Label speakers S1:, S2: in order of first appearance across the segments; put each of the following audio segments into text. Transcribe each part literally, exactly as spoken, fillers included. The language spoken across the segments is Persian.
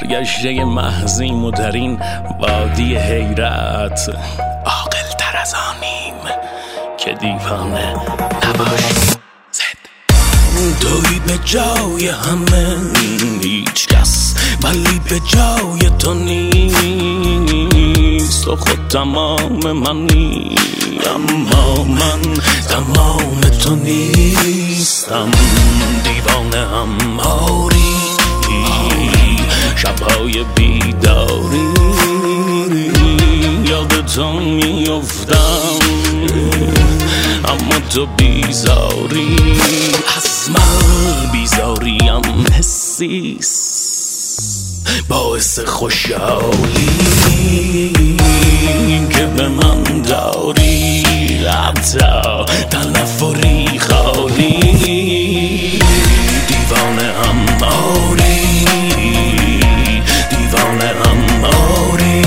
S1: سرگشته محضیم و در این وادی حیرت عاقل تر از آنیم که دیوانه نباشیم. توی به جای همه هیچ کس ولی به جای تو نیست، تو خود تمام منی اما من تمام تو نیستم. دیوانه هم آری شبهای بیداری یاد تو میافتم اما تو بیزاری از من بیزاریم حسیست باعث خوشحالی که به من داری حتی تنفری خالی. دیوانه هم آری دیوانه هم آری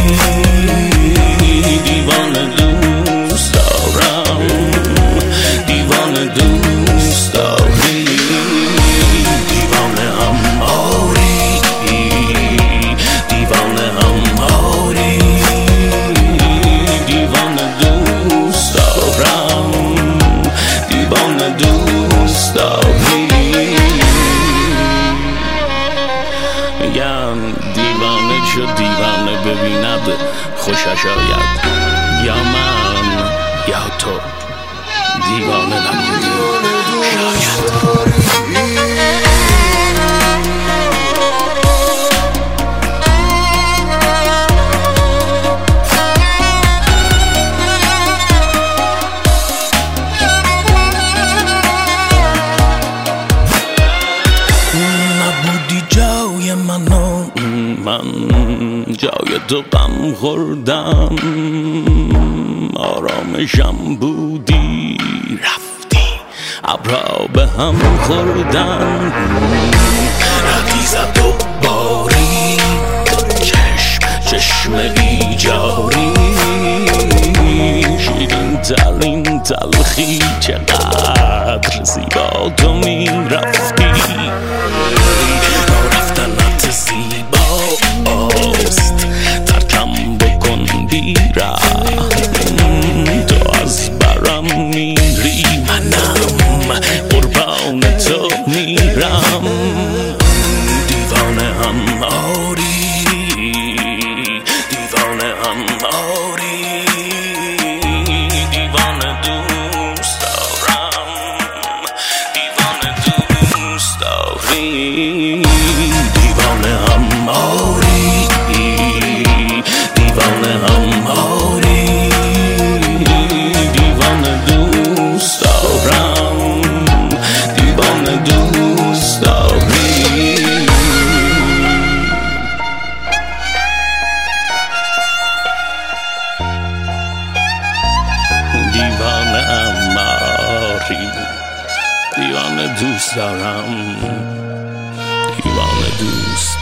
S1: دیوانه دوست دارم دیوانه دوست داری دیوانه هم آری دیوانه هم آری دیوانه دوست دارم دیوانه دوست داری. میگم دیوانه چو دیوانه ببیند خوشش آید، یا من یا تو دیوانه نبودیم شاید. نبودی جای منو من جای تو غم خوردم، آرامشم بودی رفتی ابرا به هم خوردن. ردی زد و باری چشم چشم ایجاری شیرین ترین تلخی چقدر زیبا تو می رفتی. رفتنت زیباست ترکم بکن بیرم تو از برم میری منم قربان تو میرم. دیوانه هم آری دیوانه هم آری دیوانه دوست دارم دیوانه دوست داری دیوانه هم آری دیوانه هم آری دیوانه دوست دارم دیوانه دوست داری. دیوانه هم آری دیوانه دوست دارم دیوانه دوست